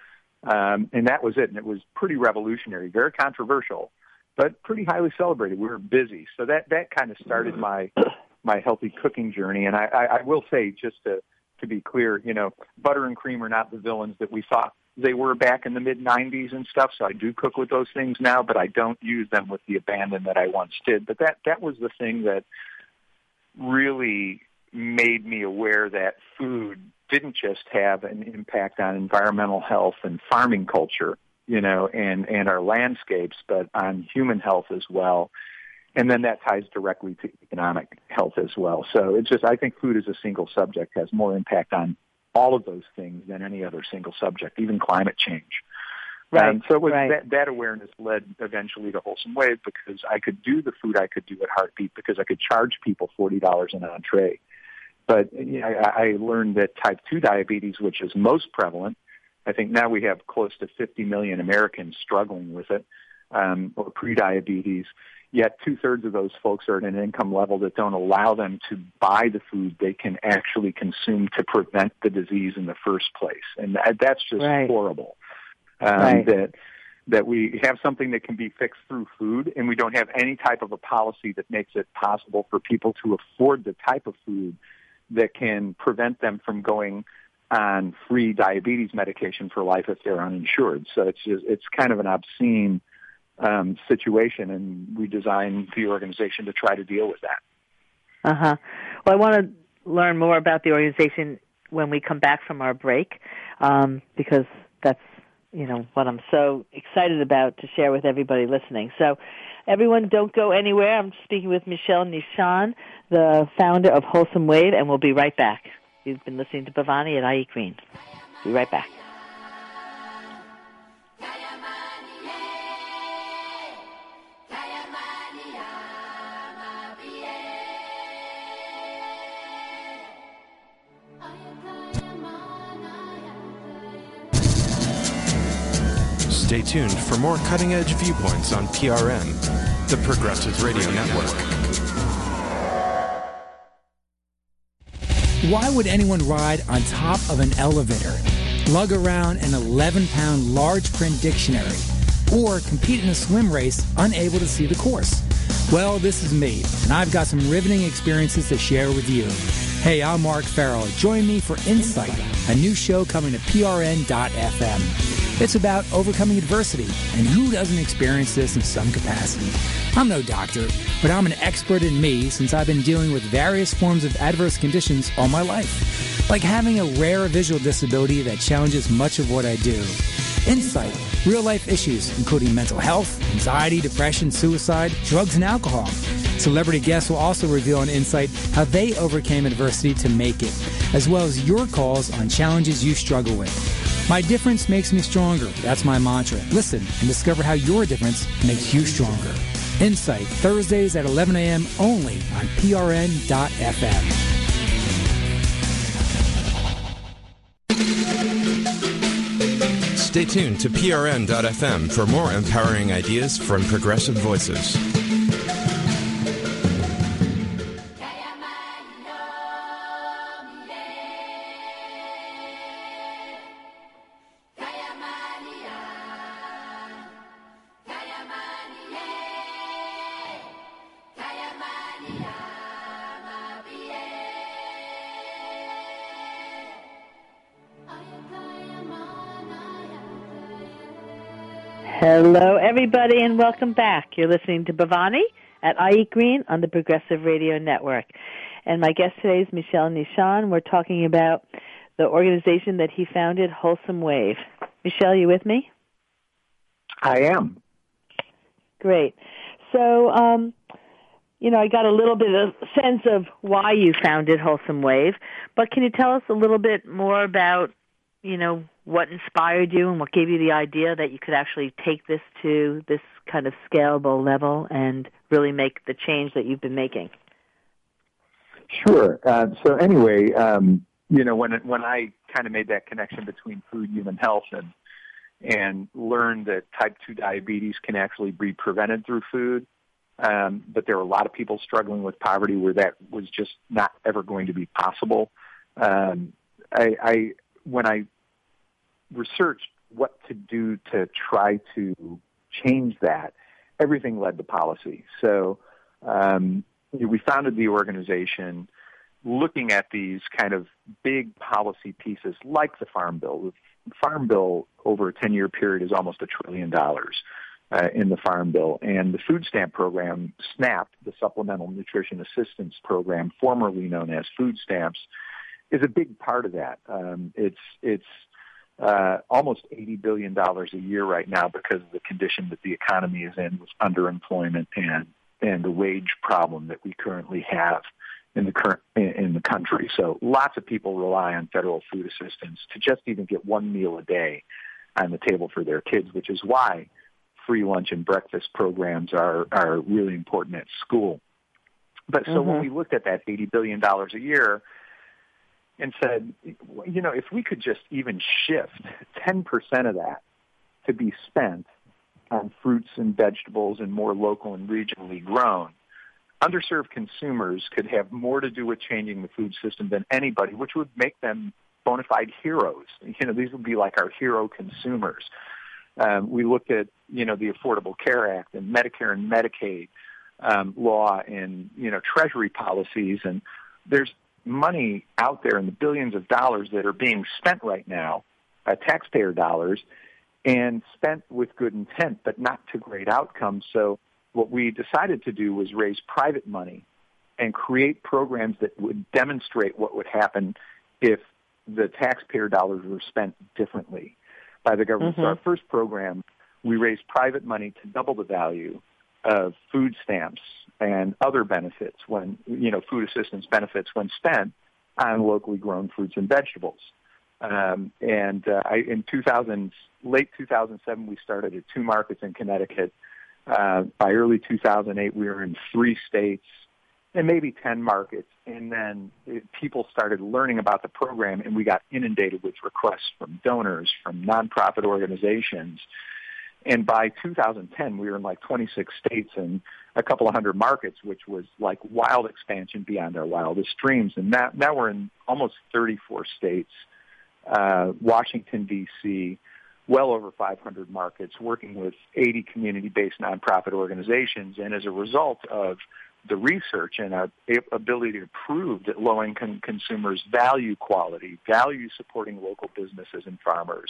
Um, and that was it. And it was pretty revolutionary, very controversial, but pretty highly celebrated. We were busy. So that, that kind of started my, my healthy cooking journey. And I, I, I will say, just to, to be clear, you know, butter and cream are not the villains that we thought they were back in the mid nineties and stuff. So I do cook with those things now, but I don't use them with the abandon that I once did. But that, that was the thing that really made me aware that food didn't didn't just have an impact on environmental health and farming culture, you know, and, and our landscapes, but on human health as well. And then that ties directly to economic health as well. So it's just, I think food as a single subject has more impact on all of those things than any other single subject, even climate change. Right. Um, so it was right. that, that awareness led eventually to Wholesome Wave, because I could do the food I could do at Heartbeat, because I could charge people forty dollars an entree. But you know, I, I learned that type two diabetes, which is most prevalent, I think now we have close to fifty million Americans struggling with it, um, or prediabetes, yet two-thirds of those folks are at an income level that don't allow them to buy the food they can actually consume to prevent the disease in the first place. And that, that's just right. horrible. Um, right. That that we have something that can be fixed through food, and we don't have any type of a policy that makes it possible for people to afford the type of food that can prevent them from going on free diabetes medication for life if they're uninsured. So it's just, it's kind of an obscene um, situation, and we designed the organization to try to deal with that. Uh-huh. Well, I want to learn more about the organization when we come back from our break, um, because that's, you know, what I'm so excited about to share with everybody listening. So everyone, don't go anywhere. I'm speaking with Michelle Nishan, the founder of Wholesome Wave, and we'll be right back. You've been listening to Bhavani at I Eat Green. Be right back. Stay tuned for more cutting-edge viewpoints on P R N, the Progressive Radio Network. Why would anyone ride on top of an elevator, lug around an eleven-pound large print dictionary, or compete in a swim race unable to see the course? Well, this is me, and I've got some riveting experiences to share with you. Hey, I'm Mark Farrell. Join me for Insight, a new show coming to P R N dot F M. It's about overcoming adversity, and who doesn't experience this in some capacity? I'm no doctor, but I'm an expert in me since I've been dealing with various forms of adverse conditions all my life, like having a rare visual disability that challenges much of what I do. Insight, real-life issues, including mental health, anxiety, depression, suicide, drugs, and alcohol. Celebrity guests will also reveal on Insight how they overcame adversity to make it, as well as your calls on challenges you struggle with. My difference makes me stronger. That's my mantra. Listen and discover how your difference makes you stronger. Insight, Thursdays at eleven a.m. only on P R N dot F M. Stay tuned to P R N dot F M for more empowering ideas from progressive voices. Hello, everybody, and welcome back. You're listening to Bhavani at I Eat Green on the Progressive Radio Network. And my guest today is Michelle Nishan. We're talking about the organization that he founded, Wholesome Wave. Michelle, you with me? I am. Great. So, um, you know, I got a little bit of sense of why you founded Wholesome Wave, but can you tell us a little bit more about, you know, what inspired you and what gave you the idea that you could actually take this to this kind of scalable level and really make the change that you've been making? Sure. Uh, so anyway, um, you know, when when I kind of made that connection between food, human health, and and learned that type two diabetes can actually be prevented through food, um, but there were a lot of people struggling with poverty where that was just not ever going to be possible. Um, I, I when I researched what to do to try to change that, everything led to policy. So um, we founded the organization looking at these kind of big policy pieces like the Farm Bill. The Farm Bill over a ten-year period is almost a trillion dollars uh, in the Farm Bill. And the food stamp program, SNAP, the Supplemental Nutrition Assistance Program, formerly known as food stamps, is a big part of that. Um, it's it's uh, almost eighty billion dollars a year right now because of the condition that the economy is in with underemployment and, and the wage problem that we currently have in the current in the country. So lots of people rely on federal food assistance to just even get one meal a day on the table for their kids, which is why free lunch and breakfast programs are, are really important at school. But so mm-hmm. when we looked at that eighty billion dollars a year and said, you know, if we could just even shift ten percent of that to be spent on fruits and vegetables and more local and regionally grown, underserved consumers could have more to do with changing the food system than anybody, which would make them bona fide heroes. You know, these would be like our hero consumers. Um, we looked at, you know, the Affordable Care Act and Medicare and Medicaid um, law and, you know, Treasury policies, and there's money out there in the billions of dollars that are being spent right now, uh, taxpayer dollars, and spent with good intent, but not to great outcomes. So what we decided to do was raise private money and create programs that would demonstrate what would happen if the taxpayer dollars were spent differently by the government. Mm-hmm. So our first program, we raised private money to double the value of food stamps and other benefits when, you know, food assistance benefits when spent on locally grown fruits and vegetables. Um, and uh, I, in two thousand, late two thousand seven, we started at two markets in Connecticut. Uh, by early two thousand eight, we were in three states and maybe ten markets. And then it, people started learning about the program, and we got inundated with requests from donors, from nonprofit organizations. And by two thousand ten, we were in like twenty-six states and a couple of hundred markets, which was like wild expansion beyond our wildest dreams. And now, now we're in almost thirty-four states, uh, Washington, D C, well over five hundred markets, working with eighty community-based nonprofit organizations. And as a result of the research and our ability to prove that low-income consumers value quality, value supporting local businesses and farmers,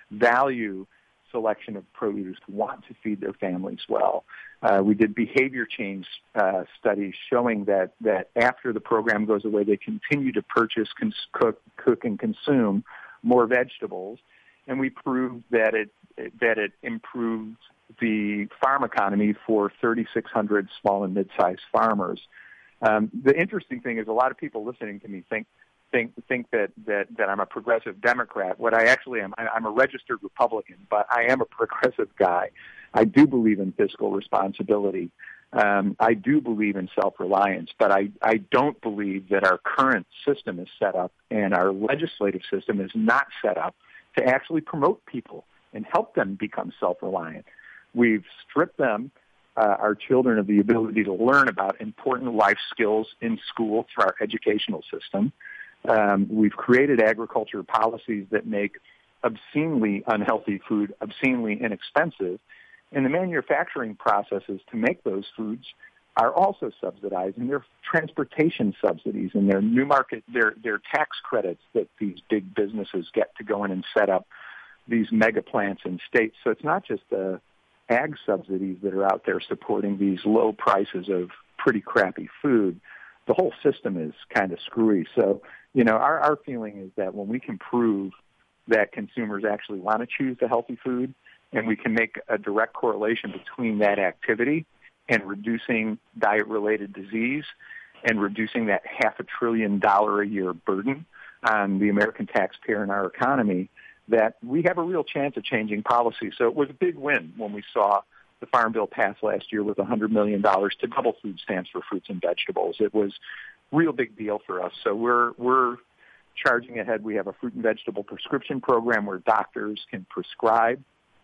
value selection of produce, want to feed their families well. Uh, we did behavior change uh, studies showing that, that after the program goes away, they continue to purchase, cons- cook, cook, and consume more vegetables. And we proved that it that it improved the farm economy for thirty-six hundred small and mid-sized farmers. Um, the interesting thing is a lot of people listening to me think think think that, that, that I'm a progressive Democrat. What I actually am, I, I'm a registered Republican, but I am a progressive guy. I do believe in fiscal responsibility. Um, I do believe in self-reliance, but I, I don't believe that our current system is set up and our legislative system is not set up to actually promote people and help them become self-reliant. We've stripped them, uh, our children, of the ability to learn about important life skills in school through our educational system. Um, we've created agriculture policies that make obscenely unhealthy food obscenely inexpensive, and the manufacturing processes to make those foods are also subsidized, and their transportation subsidies and their new market, their their tax credits that these big businesses get to go in and set up these mega plants in states. So it's not just the ag subsidies that are out there supporting these low prices of pretty crappy food. The whole system is kind of screwy. So, you know, our, our feeling is that when we can prove that consumers actually want to choose the healthy food, and we can make a direct correlation between that activity and reducing diet-related disease and reducing that half a trillion dollar a year burden on the American taxpayer and our economy, that we have a real chance of changing policy. So it was a big win when we saw the Farm Bill pass last year with one hundred million dollars to double food stamps for fruits and vegetables. It was a real big deal for us. So we're we're charging ahead. We have a fruit and vegetable prescription program where doctors can prescribe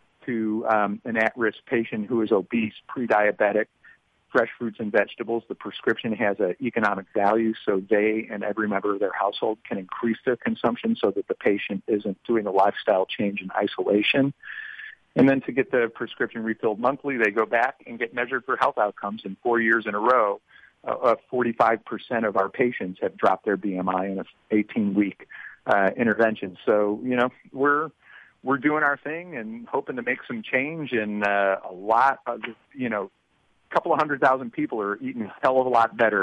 to um, an at-risk patient who is obese, pre-diabetic, fresh fruits and vegetables. The prescription has an economic value, so they and every member of their household can increase their consumption so that the patient isn't doing a lifestyle change in isolation. And then to get the prescription refilled monthly, they go back and get measured for health outcomes. In four years in a row, uh, forty-five percent of our patients have dropped their B M I in an eighteen-week uh, intervention. So, you know, we're we're doing our thing and hoping to make some change. And uh, a lot of, you know, a couple of hundred thousand people are eating a hell of a lot better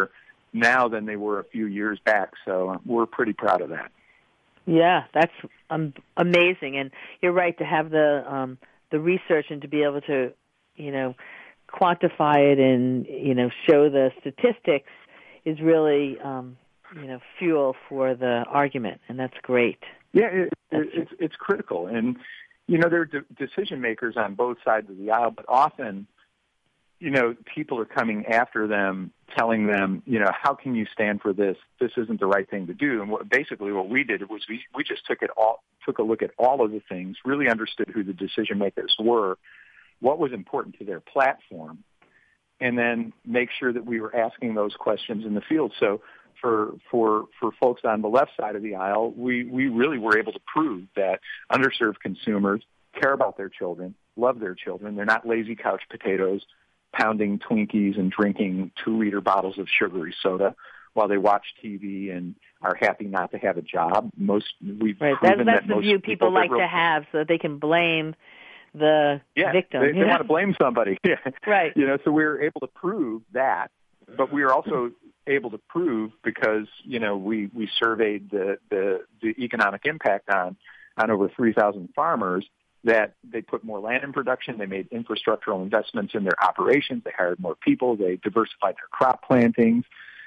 now than they were a few years back. So we're pretty proud of that. Yeah, that's um, amazing. And you're right to have the um, the research and to be able to, you know, quantify it and, you know, show the statistics is really, um, you know, fuel for the argument, and that's great. Yeah, it, it, it's it's critical. And, you know, there are de- decision makers on both sides of the aisle, but often, you know, people are coming after them, telling them, you know, how can you stand for this? This isn't the right thing to do. And what, basically what we did was we, we just took it all, took a look at all of the things, really understood who the decision makers were, what was important to their platform, and then make sure that we were asking those questions in the field. So for for for folks on the left side of the aisle, we, we really were able to prove that underserved consumers care about their children, love their children. They're not lazy couch potatoes pounding Twinkies and drinking two-liter bottles of sugary soda while they watch T V and are happy not to have a job. Most we've right. proven that's, that's that the most view people, people like real, to have, so that they can blame the yeah, victim. They, they want to blame somebody. Right. You know, so we were able to prove that, but we were also able to prove because, you know, we, we surveyed the, the, the economic impact on, on over three thousand farmers, that they put more land in production, they made infrastructural investments in their operations, they hired more people, they diversified their crop plantings.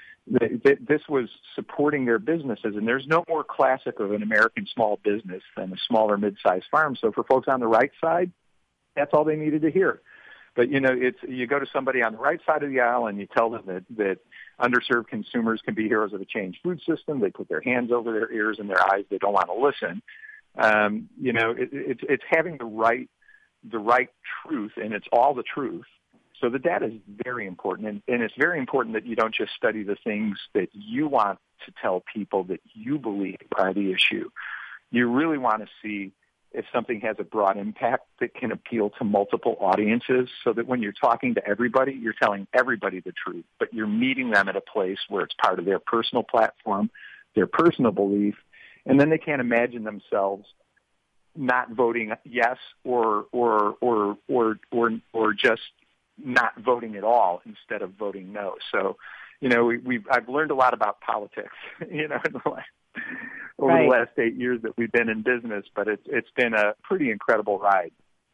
This was supporting their businesses, and there's no more classic of an American small business than a small or mid-sized farm. So for folks on the right side, that's all they needed to hear. But, you know, it's you go to somebody on the right side of the aisle and you tell them that, that underserved consumers can be heroes of a changed food system. They put their hands over their ears and their eyes. They don't want to listen. Um, you know, it, it's it's having the right the right truth, and it's all the truth. So the data is very important, and, and it's very important that you don't just study the things that you want to tell people that you believe are the issue. You really want to see if something has a broad impact that can appeal to multiple audiences, so that when you're talking to everybody, you're telling everybody the truth, but you're meeting them at a place where it's part of their personal platform, their personal belief, and then they can't imagine themselves not voting yes or or or or or, or just not voting at all instead of voting no. So, you know, we, we've I've learned a lot about politics, you know, in the last, over right. the last eight years that we've been in business, but it's it's been a pretty incredible ride.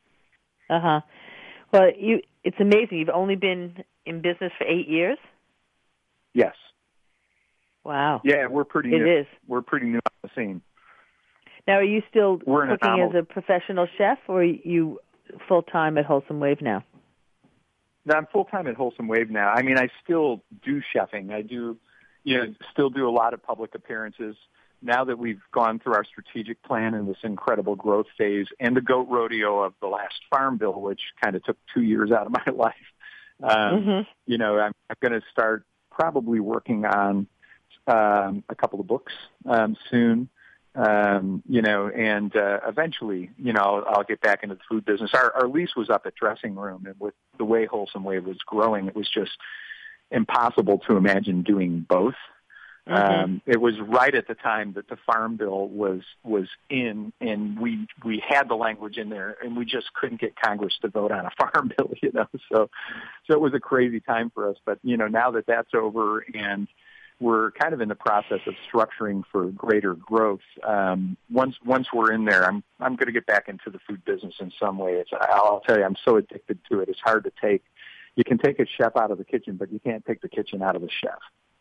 Uh huh. Well, you it's amazing. You've only been in business for eight years. Yes. Wow. Yeah, we're pretty. It new. is. We're pretty new on the scene. Now, are you still we're cooking as a professional chef, or are you full time at Wholesome Wave now? No, I'm full time at Wholesome Wave now. I mean, I still do chefing. I do, you know, still do a lot of public appearances. Now that we've gone through our strategic plan and this incredible growth phase, and the goat rodeo of the last Farm Bill, which kind of took two years out of my life, um, mm-hmm. you know, I'm, I'm going to start probably working on um, a couple of books um, soon. Um, you know, and uh, eventually, you know, I'll, I'll get back into the food business. Our, our lease was up at Dressing Room, and with the way Wholesome Wave was growing, it was just impossible to imagine doing both. Mm-hmm. Um, it was right at the time that the Farm Bill was was in, and we we had the language in there, and we just couldn't get Congress to vote on a Farm Bill, you know. So, so it was a crazy time for us. But you know, now that that's over, and we're kind of in the process of structuring for greater growth. Um, once once we're in there, I'm I'm going to get back into the food business in some way. It's, I'll tell you, I'm so addicted to it. It's hard to take. You can take a chef out of the kitchen, but you can't take the kitchen out of the chef.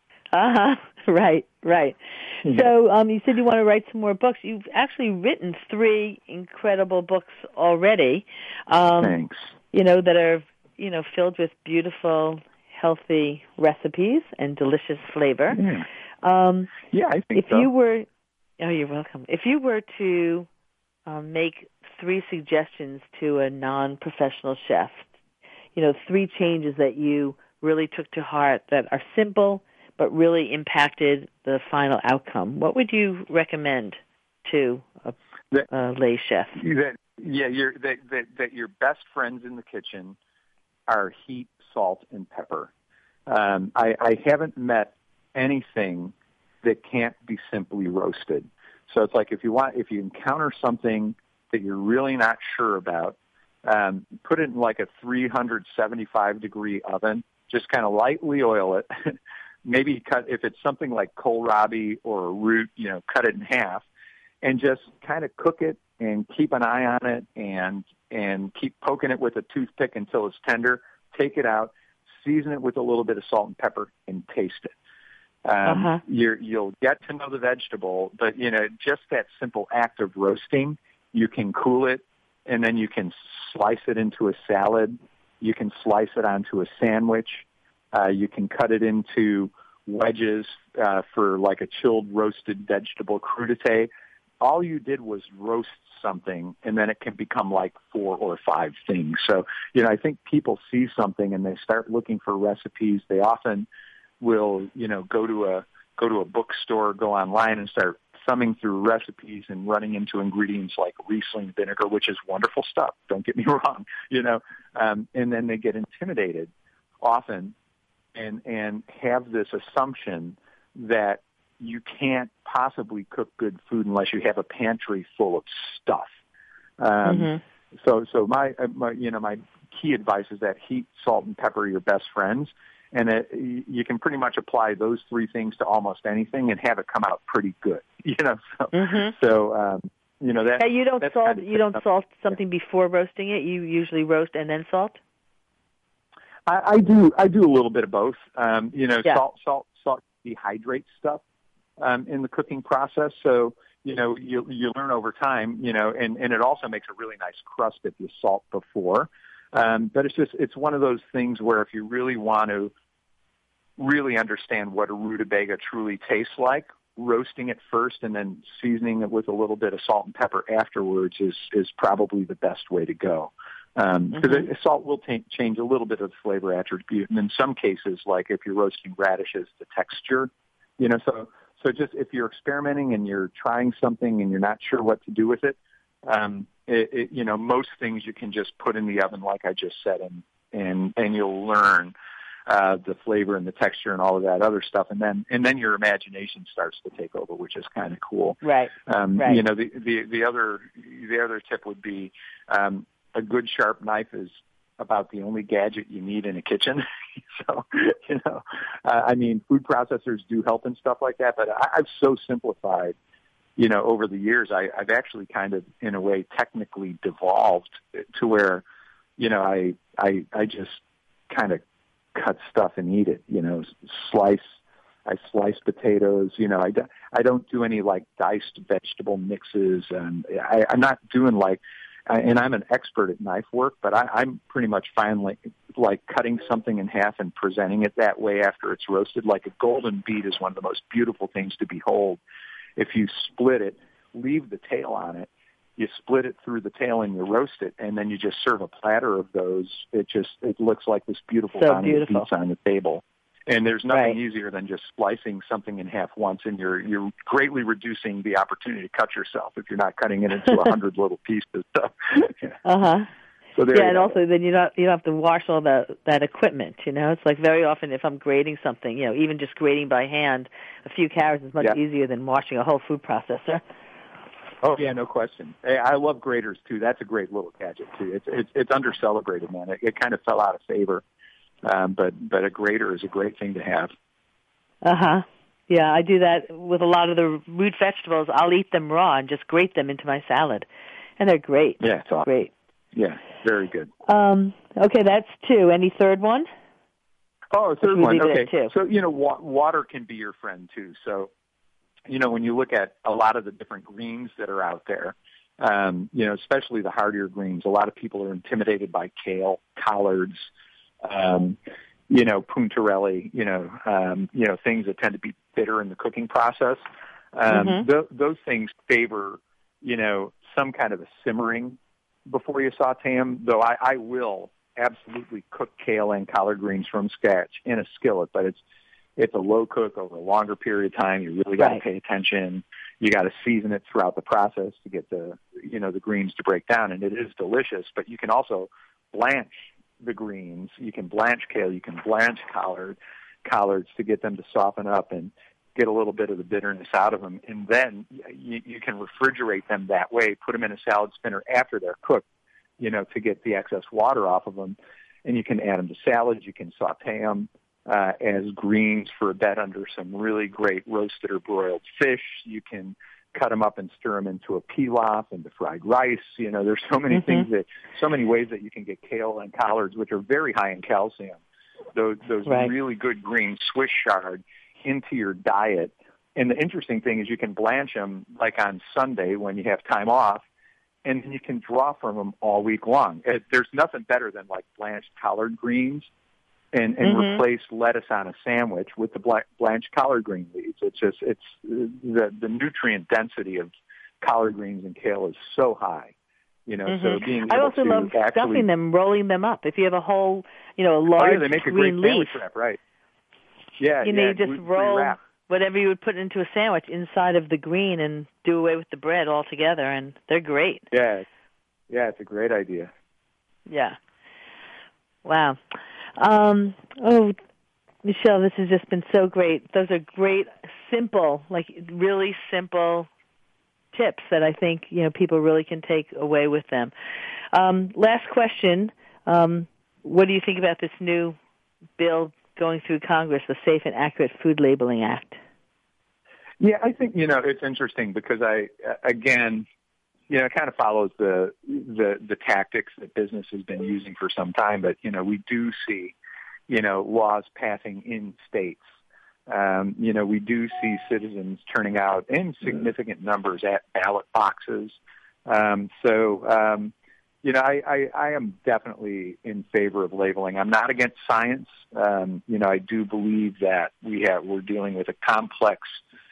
Uh huh. Right. Right. Yeah. So um, you said you want to write some more books. You've actually written three incredible books already. Um, Thanks. You know, that are you know filled with beautiful, healthy recipes and delicious flavor. Yeah, um, yeah I think if so. you were, oh, you're welcome. If you were to um, make three suggestions to a non-professional chef, you know, three changes that you really took to heart that are simple but really impacted the final outcome, what would you recommend to a, that, a lay chef? That, yeah, you're, that, that, that your best friends in the kitchen are heat, salt, and pepper. Um, I, I haven't met anything that can't be simply roasted. So it's like if you want, if you encounter something that you're really not sure about, um, put it in like a three hundred seventy-five degree oven. Just kind of lightly oil it. maybe cut, if it's something like kohlrabi or a root, you know, cut it in half and just kind of cook it and keep an eye on it and, and keep poking it with a toothpick until it's tender. Take it out, season it with a little bit of salt and pepper, and taste it. Um, uh-huh. you're, you'll get to know the vegetable, but, you know, just that simple act of roasting, you can cool it, and then you can slice it into a salad. You can slice it onto a sandwich. Uh, you can cut it into wedges uh, for like a chilled roasted vegetable crudité. All you did was roast something, and then it can become like four or five things. So, you know, I think people see something and they start looking for recipes. They often will, you know, go to a go to a bookstore, go online, and start thumbing through recipes and running into ingredients like Riesling vinegar, which is wonderful stuff. Don't get me wrong, you know. Um, and then they get intimidated often, and and have this assumption that you can't possibly cook good food unless you have a pantry full of stuff. Um, mm-hmm. So, so my, my, you know, my key advice is that heat, salt, and pepper are your best friends, and it, you can pretty much apply those three things to almost anything and have it come out pretty good. You know, so, mm-hmm. so um, you know that. Yeah, you don't salt. Kind of you don't salt something before roasting it. You usually roast and then salt. I, I do. I do a little bit of both. Um, you know, yeah. salt, salt, salt dehydrates stuff. Um, in the cooking process, so you know you you learn over time, you know, and, and it also makes a really nice crust if you salt before. Um, but it's just it's one of those things where if you really want to really understand what a rutabaga truly tastes like, roasting it first and then seasoning it with a little bit of salt and pepper afterwards is is probably the best way to go. Because um, mm-hmm. salt will t- change a little bit of the flavor attribute, and in some cases, like if you're roasting radishes, the texture, you know, so. So just if you're experimenting and you're trying something and you're not sure what to do with it, um, it, it, you know, most things you can just put in the oven, like I just said, and and, and you'll learn uh, the flavor and the texture and all of that other stuff, and then and then your imagination starts to take over, which is kind of cool. Right. Um, right. You know, the, the the other the other tip would be um, a good sharp knife is about the only gadget you need in a kitchen. So, you know, uh, I mean, food processors do help and stuff like that, but I, I've so simplified, you know, over the years, I, I've actually kind of, in a way, technically devolved to where, you know, I, I, I just kind of cut stuff and eat it, you know, slice, I slice potatoes, you know, I, do, I don't do any like diced vegetable mixes, and I, I'm not doing like, and I'm an expert at knife work, but I, I'm pretty much fine like, like cutting something in half and presenting it that way after it's roasted. Like a golden beet is one of the most beautiful things to behold. If you split it, leave the tail on it, you split it through the tail and you roast it, and then you just serve a platter of those. It just it looks like this beautiful so bounty of beets on the table. And there's nothing right. easier than just slicing something in half once, and you're you're greatly reducing the opportunity to cut yourself if you're not cutting it into a hundred little pieces. So, yeah. Uh huh. So there yeah, you and go. also then you don't you don't have to wash all that that equipment. You know, it's like very often if I'm grating something, you know, even just grating by hand, a few carrots is much yeah. easier than washing a whole food processor. Oh yeah, no question. Hey, I love graters too. That's a great little gadget too. It's it's it's under celebrated, man. It, it kind of fell out of favor, um, but but a grater is a great thing to have. Uh huh. Yeah, I do that with a lot of the root vegetables. I'll eat them raw and just grate them into my salad, and they're great. Yeah, it's awesome. Great. Yeah, very good. Um, okay, that's two. Any third one? Oh, a third one. Okay. Two? So, you know, wa- water can be your friend too. So, you know, when you look at a lot of the different greens that are out there, um, you know, especially the hardier greens, a lot of people are intimidated by kale, collards, um, you know, puntarelli, you know, um, you know, things that tend to be bitter in the cooking process. Um, mm-hmm. th- those things favor, you know, some kind of a simmering before you saute them, though I, I will absolutely cook kale and collard greens from scratch in a skillet, but it's it's a low cook over a longer period of time. You really got to right. pay attention. You got to season it throughout the process to get the you know the greens to break down, and it is delicious. But you can also blanch the greens. You can blanch kale. You can blanch collard collards to get them to soften up and get a little bit of the bitterness out of them, and then you, you can refrigerate them that way, put them in a salad spinner after they're cooked, you know, to get the excess water off of them, and you can add them to salads, you can saute them, uh, as greens for a bed under some really great roasted or broiled fish. You can cut them up and stir them into a pilaf, into fried rice. You know, there's so many mm-hmm. things that, so many ways that you can get kale and collards, which are very high in calcium. Those, those right. really good green Swiss chard into your diet. And the interesting thing is you can blanch them like on Sunday when you have time off, and you can draw from them all week long. It, there's nothing better than like blanched collard greens and, and mm-hmm. replace lettuce on a sandwich with the bla- blanched collard green leaves. It's just, it's the, the nutrient density of collard greens and kale is so high. You know, mm-hmm. so being able I also to love actually, stuffing them, rolling them up. If you have a whole, you know, a large oh, yeah, they make a green great leaf, sandwich wrap, right? Yeah, you know, yeah, you just roll wrap. whatever you would put into a sandwich inside of the green and do away with the bread altogether, and they're great. Yeah, yeah, it's a great idea. Yeah. Wow. Um, oh, Michelle, this has just been so great. Those are great, simple, like really simple tips that I think, you know, people really can take away with them. Um, last question. Um, what do you think about this new bill going through Congress, the Safe and Accurate Food Labeling Act? Yeah, I think, you know, it's interesting because I, again, you know, it kind of follows the, the, the tactics that business has been using for some time, but, you know, we do see, you know, laws passing in states. Um, you know, we do see citizens turning out in significant numbers at ballot boxes. Um, so, um, you know, I, I, I am definitely in favor of labeling. I'm not against science. Um, you know, I do believe that we have, we're dealing with a complex,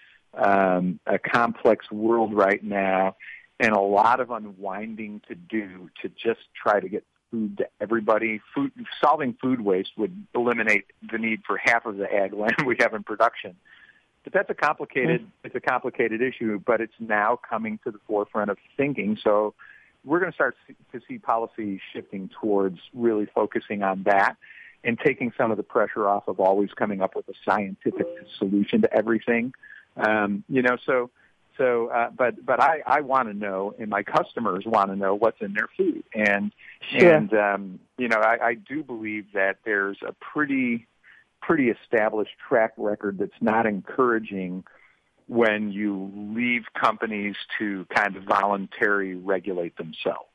um, a complex world right now, and a lot of unwinding to do to just try to get food to everybody. Food, solving food waste would eliminate the need for half of the ag land we have in production. But that's a complicated, mm-hmm. it's a complicated issue, but it's now coming to the forefront of thinking. So we're going to start to see policy shifting towards really focusing on that and taking some of the pressure off of always coming up with a scientific solution to everything. Um, you know, so, so, uh, but, but I, I want to know, and my customers want to know what's in their food. And, sure. and, um, you know, I, I do believe that there's a pretty, pretty established track record that's not encouraging when you leave companies to kind of voluntarily regulate themselves.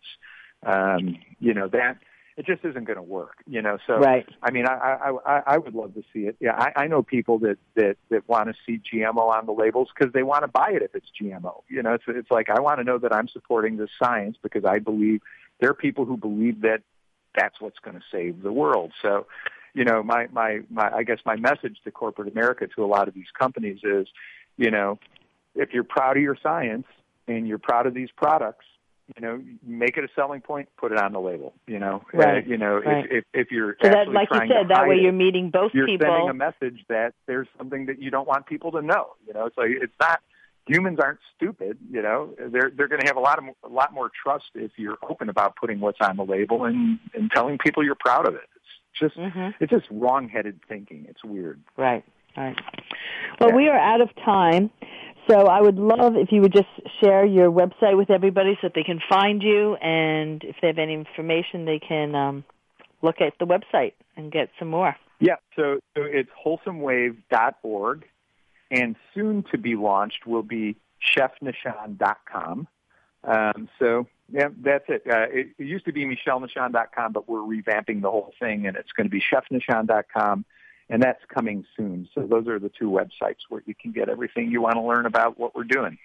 Um, you know, that, it just isn't going to work, you know. So, right. I mean, I, I, I would love to see it. Yeah, I, I know people that, that, that want to see G M O on the labels because they want to buy it if it's G M O. You know, it's, it's like I want to know that I'm supporting this science because I believe there are people who believe that that's what's going to save the world. So, you know, my, my, my, I guess my message to corporate America, to a lot of these companies is, you know, if you're proud of your science and you're proud of these products, you know, make it a selling point, put it on the label, you know. Right. Uh, you know, right. if, if, if you're so actually that, like trying you said, to that way you're it, meeting both you're people. You're sending a message that there's something that you don't want people to know. You know, it's like, it's not, humans aren't stupid, you know. They're they're going to have a lot of a lot more trust if you're open about putting what's on the label and, and telling people you're proud of it. It's just mm-hmm. it's just wrong-headed thinking. It's weird. Right, right. Well, yeah. we are out of time. So I would love if you would just share your website with everybody so that they can find you, and if they have any information, they can um, look at the website and get some more. Yeah, so, so it's wholesome wave dot org, and soon to be launched will be chef nishan dot com. Um, so, yeah, that's it. Uh, it. It used to be michelle nishan dot com, but we're revamping the whole thing, and it's going to be chef nishan dot com. And that's coming soon. So those are the two websites where you can get everything you want to learn about what we're doing.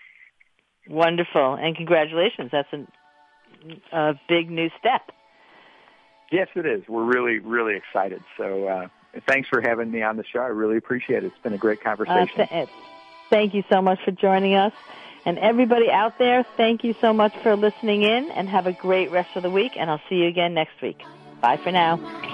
Wonderful. And congratulations. That's a, a big new step. Yes, it is. We're really, really excited. So uh, thanks for having me on the show. I really appreciate it. It's been a great conversation. Uh, th- thank you so much for joining us. And everybody out there, thank you so much for listening in, and have a great rest of the week. And I'll see you again next week. Bye for now.